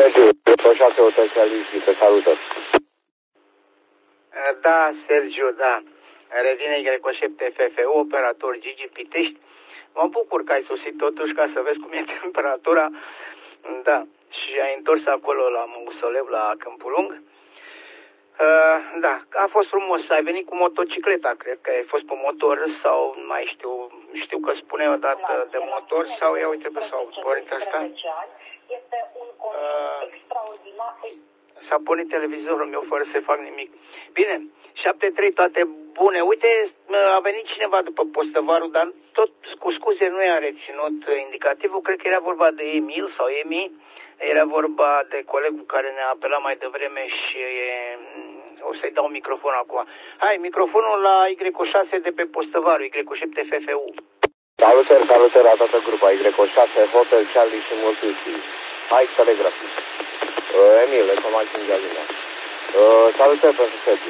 Sergiu, pe 6 Hotel Charlie, te salută. Da, Sergiu, da. Revine Greco 7 FFU, operator Gigi Pitești. Mă bucur că ai sosit totuși ca să vezi cum e temperatura. Da, și ai întors acolo la Mausoleu, la Câmpul Lung. Da, a fost frumos. Ai venit cu motocicleta, cred că ai fost pe motor sau mai știu că spune o dată de motor sau ia uite pe sau pornit asta. S-a pornit televizorul meu fără să fac nimic. Bine, 7-3, toate bune. Uite, a venit cineva după postăvarul, dar tot cu scuze nu i-a reținut indicativul. Cred că era vorba de Emil sau Emi. Era vorba de colegul care ne-a apelat mai devreme și o să-i dau microfonul acum. Hai, microfonul la Y6 de pe postăvarul, Y7 FFU. Salutări la toată grupa Y6, Hotel Charlie și Multuții. Hai, telegrafii. Emil, informații în Galina. Salutări pentru Sergiu.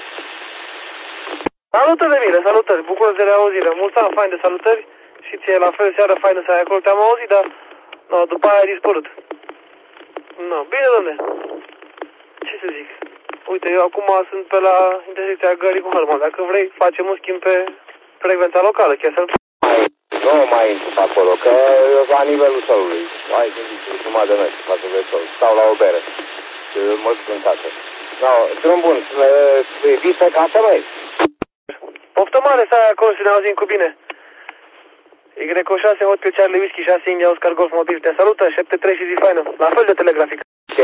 Salutări, Emile, salutări. Bucură de reauzire. Mulți ani fain de salutări și ție la fel seara faină să ai acolo. Te-am auzit, dar după aia ai dispărut. Bine, domne. Ce să zic? Uite, eu acum sunt pe la intersecția Gării cu Hălma. Dacă vrei, facem un schimb pe frecvența locală. Chiar să-l... Nu mai intru pe acolo, că la nivelul solului. Hai, gândiți, numai de noi, față de sol. Stau la o bere. Mă duc în casă. Drum bun, vii pe casă, măi? Poftă mare să ai acolo să ne auzim cu bine. Y6, Hotel Charlie Whisky, 6 India, Oscar Golf Mobil. Te salută, 7-3 și zi faină. La fel de telegrafic.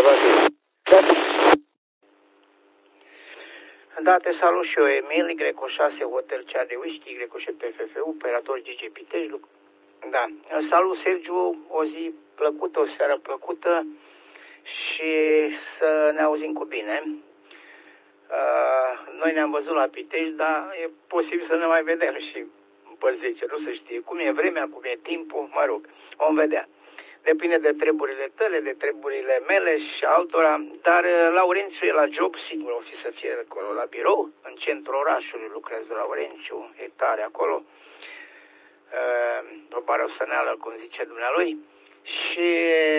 Da, te salut și eu, Emil, Y6, Hotel Charlie Whisky, Y7 FFU, operator Gigi Pitești. Da, salut, Sergiu, o zi plăcută, o seară plăcută și să ne auzim cu bine. Noi ne-am văzut la Pitești, dar e posibil să ne mai vedem și pe 10, nu se știe cum e vremea, cum e timpul, mă rog, vom vedea. Depinde de treburile tale, de treburile mele și altora, dar Laurențiu e la job, sigur o fi să fie acolo la birou, în centrul orașului lucrează Laurențiu, e tare acolo, o barosăneală, cum zice dumnealui, și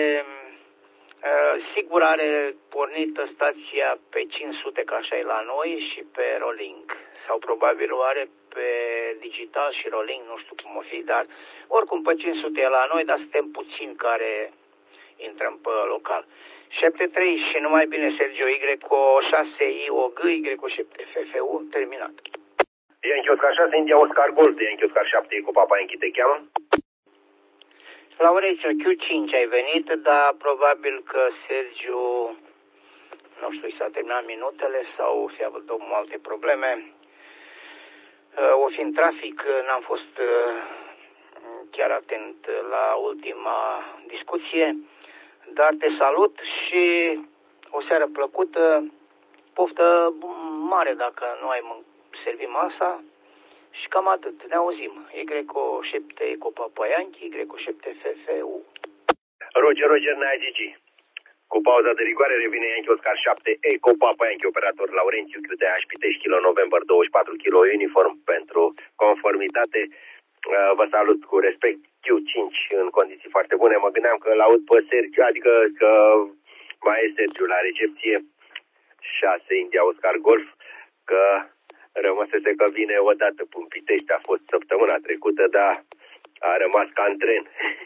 sigur are pornită stația pe 500, ca așa e la noi, și pe Rolling, sau probabil o are pe digital și Rolling, nu știu cum o fi, dar oricum pe 500 e la noi, dar suntem puțini care intrăm pe local. 7-3 și numai bine, Sergio, Y6 IOG, Y7 FFU, terminat. Yankee Oscar 6, India Oscar Gold, Yankee Oscar 7, cu Papa Yankee te cheamă? Laurențiu, Q5 ai venit, dar probabil că Sergiu, nu știu, s-a terminat minutele sau fi avut alte probleme. O fi în trafic, n-am fost chiar atent la ultima discuție, dar te salut și o seară plăcută, poftă mare dacă nu ai servit masa și cam atât, ne auzim. Y7 cu Papa Yankee, Y7 FFU. Roger, Nea Gigi. Cu pauza de rigoare revine Yankee Oscar 7, Eco Papa Yankee, operator Laurențiu, QTH Pitești, kilo November 24, kilo uniform pentru conformitate. Vă salut cu respect, Q5 în condiții foarte bune. Mă gândeam că l-aud pe Sergiu, adică că mai e Sergiu la recepție. 6 India Oscar Golf, că rămăsese că vine odată în Pitești, a fost săptămâna trecută, dar a rămas ca în tren.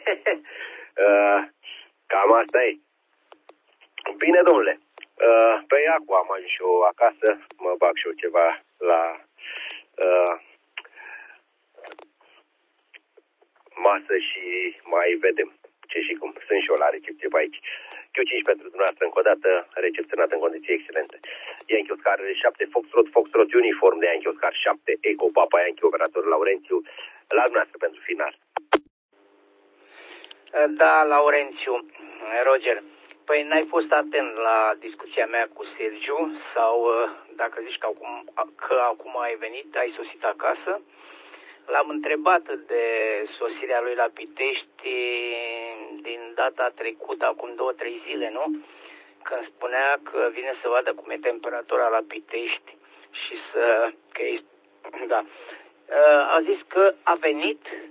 Cam asta e. Bine, domnule, pe Iacu am ajuns și eu acasă, mă bag și eu ceva la masă și mai vedem ce și cum. Sunt și eu la recepție pe aici. Q5 pentru dumneavoastră încă o dată, recepționat în condiții excelente. Yankee Oscar 7, Foxtrot uniform de Yankee Oscar 7, Eco Papa Yankee, operator Laurențiu, la dumneavoastră pentru final. Da, Laurențiu, Roger. Păi n-ai fost atent la discuția mea cu Sergiu sau dacă zici că acum ai venit, ai sosit acasă, l-am întrebat de sosirea lui la Pitești din data trecută, acum 2-3 zile, nu? Când spunea că vine să vadă cum e temperatura la Pitești și da. A zis că a venit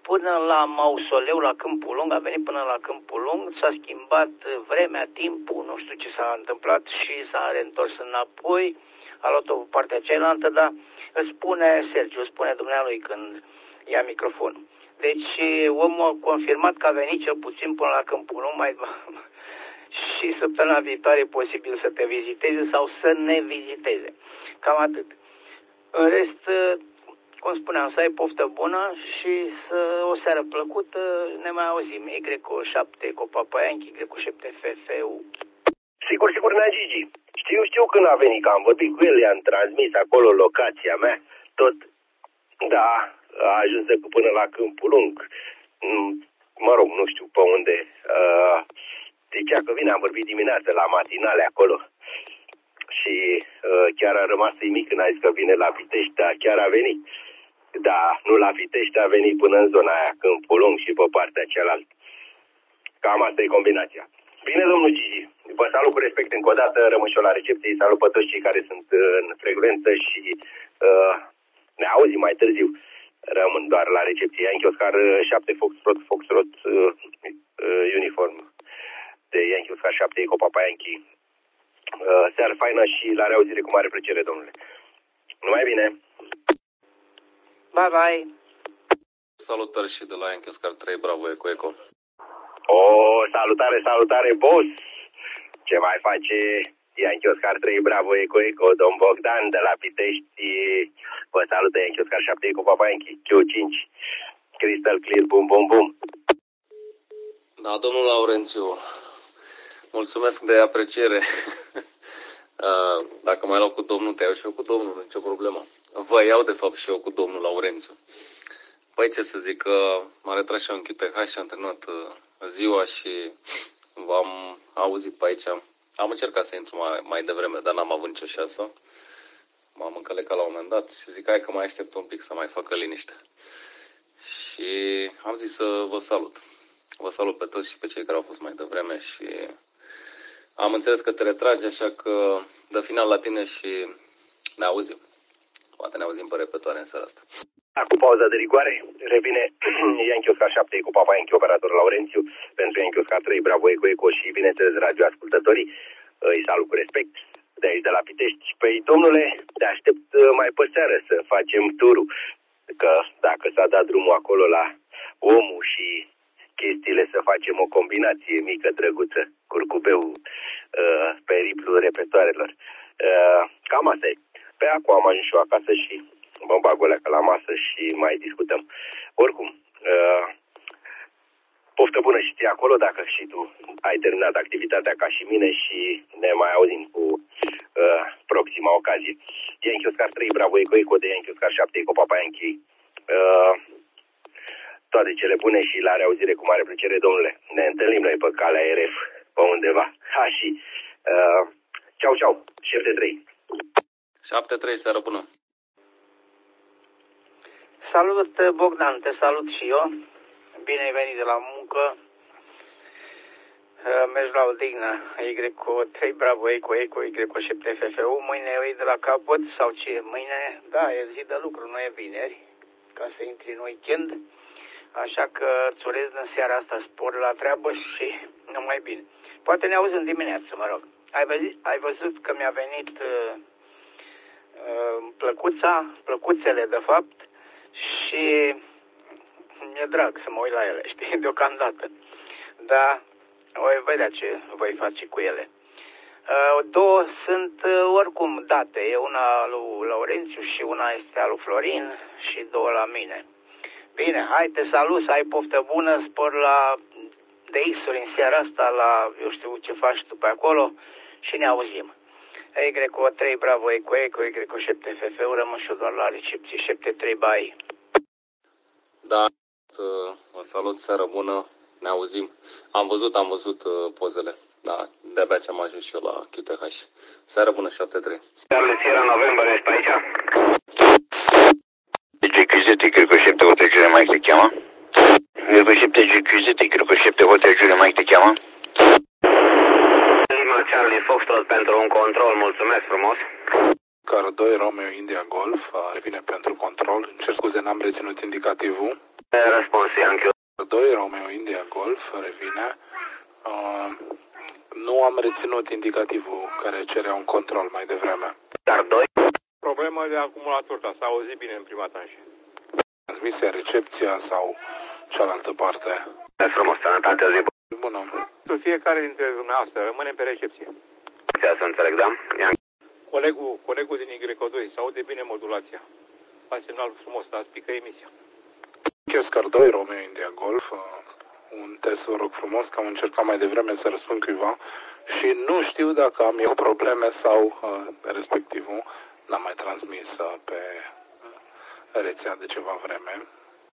până la mausoleu, la Câmpul Lung, a venit până la Câmpul Lung, s-a schimbat vremea, timpul, nu știu ce s-a întâmplat și s-a reîntors înapoi, a luat-o partea cealaltă, dar îți spune Sergiu, îți spune dumnealui când ia microfonul. Deci omul a confirmat că a venit cel puțin până la Câmpul Lung, și săptămâna viitoare e posibil să te viziteze sau să ne viziteze. Cam atât. În rest, cum spuneam, să ai poftă bună și o seară plăcută, ne mai auzim. Y7 cu Papaianchi, Y7 FFU. Sigur, Nea Gigi. Știu când a venit, că am vorbit cu el, i-am transmis acolo locația mea, tot. Da, a ajuns până la Câmpul Lung. Mă rog, nu știu pe unde. Zicea că vine, am vorbit dimineața la matinale acolo. Și chiar a rămas mic când a zis că vine la Pitești, dar chiar a venit. Da, nu la Pitești, a venit până în zona aia, Câmpul Lung și pe partea cealaltă. Cam asta e combinația. Bine, domnul Gigi, vă salut cu respect încă o dată, rămân și eu la recepție, salut pe toți cei care sunt în frecvență și ne auzim mai târziu. Rămân doar la recepție. Yankee Oscar 7 Foxtrot uniform de Yankee Oscar 7 Eco Papa Yankee. Seară faină și la reauzire cu mare plăcere, domnule. Numai bine! Bye, bye! Salutări și de la Yankee Oscar 3 Bravo Eco Eco. Salutare, boss! Ce mai face Yankee Oscar 3 Bravo Eco Eco, domn Bogdan de la Pitești? Vă salută Yankee Oscar 7 Eco Papa Yankee, Q5, Crystal Clear, bum, bum, bum. Da, domnul Laurențiu, mulțumesc de apreciere. Dacă mai iau cu domnul, te iau și eu cu domnul, nicio problemă. Vă iau de fapt și eu cu domnul Laurențiu. Păi ce să zic, m-a retras și eu în QTH și am terminat ziua și v-am auzit pe aici. Am încercat să intru mai devreme, dar n-am avut nicio șansă. M-am încălecat la un moment dat și zic, hai că mai aștept un pic să mai facă liniște. Și am zis să vă salut. Vă salut pe toți și pe cei care au fost mai devreme și am înțeles că te retragi, așa că dă final la tine și ne auzim. Poate ne auzim pe repetoare în seara asta. Cu pauza de rigoare, revine Yankee Oscar 7 cu Papa Yankee, operator Laurențiu, pentru Yankee Oscar 3 Bravo Eco Eco și, bineînțeles, radioascultătorii. Îi salut cu respect de aici, de la Pitești. Păi, domnule, te aștept mai pe seară să facem turul, că dacă s-a dat drumul acolo la omul și chestiile, să facem o combinație mică, drăguță, curcubeu, periplul repetoarelor. Cam asta e. Pe acum am ajuns și eu acasă și mă bag o leacă la masă și mai discutăm. Oricum, poftă bună și ție acolo, dacă și tu ai terminat activitatea ca și mine și ne mai auzim cu proxima ocazie. Yankee Oscar 3 Bravo Eco Eco de Yankee Oscar 7 Eco Papa Yankee. Toate cele bune și la reauzire cu mare plăcere, domnule. Ne întâlnim noi pe calea RF pe undeva. Și ceau, șef de 3. 7-3, seară bună. Salut, Bogdan, te salut și eu. Bine ai venit de la muncă. Mergi la odihnă. Y3 Bravo Eco Eco, Y7 FFU. Mâine e de la capăt sau ce? Mâine, da, e zi de lucru, nu e vineri, ca să intri în weekend. Așa că îți urez în seara asta spor la treabă și numai bine. Poate ne auzim dimineață, mă rog. Ai văzut că mi-a venit plăcuțele de fapt și mi-e drag să mă uit la ele, știi, deocamdată. Dar voi vedea ce voi face cu ele. Două sunt oricum date. E una a lui Laurențiu și una este a lui Florin și două la mine. Bine, hai, te salut, să ai poftă bună, spor la DX-uri în seara asta, la, eu știu ce faci tu pe acolo și ne auzim. Y3 Bravo Eco Eco, Y7 FFU, rămân și eu doar la recepție, 7-3, bye. Da, vă salut, seară bună, ne auzim. Am văzut pozele, da, de-abia ce am ajuns și eu la QTH. Seară bună, 7-3. Charlie Sierra November, ești pe aici? GQZ, Y7 Hotel Julie Mike te cheamă? Y7 GQZ, Y7 Hotel Julie Mike te cheamă? Lima Charlie Foxtrot pentru un control, mulțumesc frumos. Car 2 Romeo India Golf, revine pentru control. Îmi cer scuze, n-am reținut indicativul. Răspuns, Yankee. 2, Romeo India Golf, revine. Nu am reținut indicativul care cerea un control mai devreme. Dar 2. Problemă de acumulator, dar s-a auzit bine în prima tranșă. Transmisia, recepția sau cealaltă parte? E frumos, sănătate, zi. Bună. Fiecare dintre dumneavoastră rămâne pe recepție. Să înțeleg, da? Colegul din Y2, s-aude bine modulația. Fa semnal frumos, dar pică emisia. Oscar 2, Romeo India Golf. Un test, vă rog frumos, că am încercat mai devreme să răspund cuiva și nu știu dacă am eu probleme sau respectivul n-am mai transmis pe rețea de ceva vreme.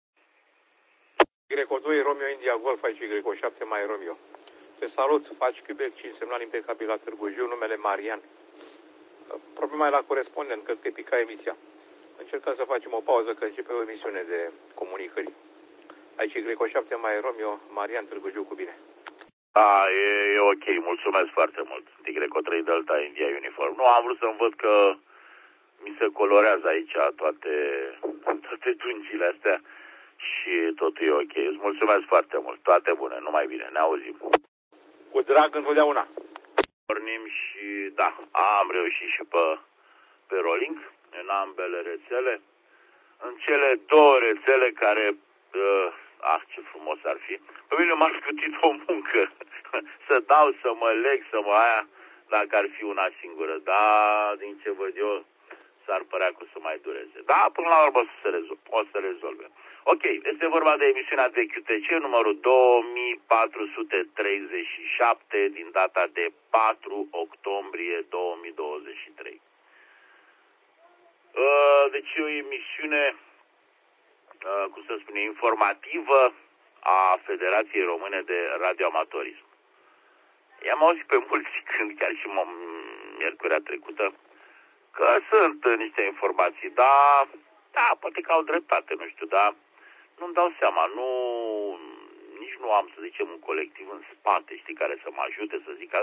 Y2, Romeo India Golf, aici Y7 mai Romeo. Te salut, faci Quebec 5, semnal impecabil la Târgu Jiu, numele Marian. Problema e la corespondent, cred că pica emisia. Încercăm să facem o pauză, că începe o emisiune de comunicări. Aici Y7 mai Romeo, Marian, Târgu Jiu, cu bine. E ok, mulțumesc foarte mult. Y3 Delta India Uniform. Nu, am vrut să-mi văd că mi se colorează aici toate dungile astea și totul e ok. Îți mulțumesc foarte mult. Toate bune, numai bine, ne auzim. Cu drag întotdeauna. Pornim și da, am reușit și pe rolling în ambele rețele. În cele două rețele care... ce frumos ar fi. Pe mine m-ar scutit o muncă. Să dau, să mă leg, să mă aia, dacă ar fi una singură. Da, din ce văd eu, s-ar părea că o să mai dureze. Da, până la urmă o să rezolve. Ok, este vorba de emisiunea de QTC numărul 2437 din data de 4 octombrie 2023. Deci e o emisiune, cum să spune, informativă a Federației Române de Radioamatorism. I-am auzit pe mulți când, chiar și miercurea trecută, că sunt niște informații, dar, da, poate că au dreptate, nu știu, dar nu-mi dau seama, nici nu am, să zicem, un colectiv în spate, știi, care să mă ajute, să zic,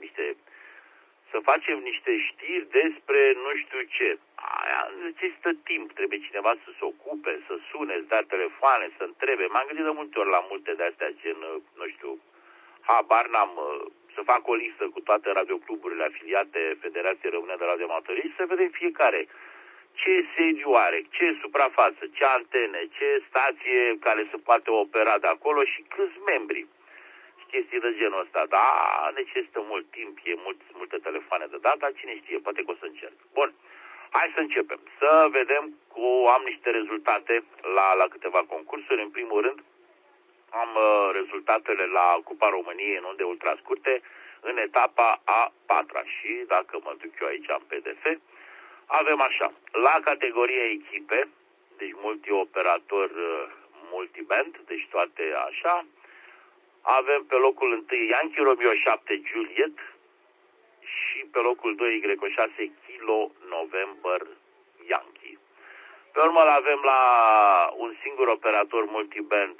să facem niște știri despre nu știu ce. Aia necesită timp, trebuie cineva să se ocupe, să sune, să dea telefoane, să întrebe. M-am gândit de multe ori la multe de-astea, gen, nu știu, habar n-am, să fac o listă cu toate radiocluburile afiliate Federației Române de Radioamatorism, să vedem fiecare ce sediu are, ce suprafață, ce antene, ce stație care se poate opera de acolo și câți membri. Chestii de genul ăsta, da, necesită mult timp, multe telefoane de data, cine știe, poate că o să încerc. Bun, hai să începem. Să vedem am niște rezultate la câteva concursuri. În primul rând, am rezultatele la Cupa României în unde ultrascurte, în etapa a 4-a. Și dacă mă duc eu aici în PDF, avem așa, la categoria echipe, deci multioperator, multiband, deci toate așa. Avem pe locul 1 Yankee Romeo 7 Juliet și pe locul 2 Y6 Kilo November Yankee. Pe urmă avem la un singur operator multiband,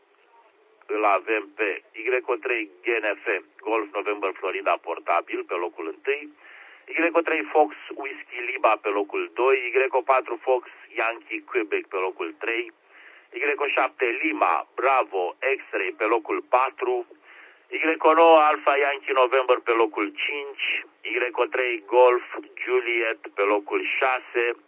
îl avem pe Y3 GNF Golf November Florida portabil pe locul 1, Y3 Fox Whiskey Liba pe locul 2, Y4 Fox Yankee Quebec pe locul 3, Y7 Lima Bravo X-Ray pe locul 4, Y9 Alpha Yankee November pe locul 5, Y3 Golf Juliet pe locul 6,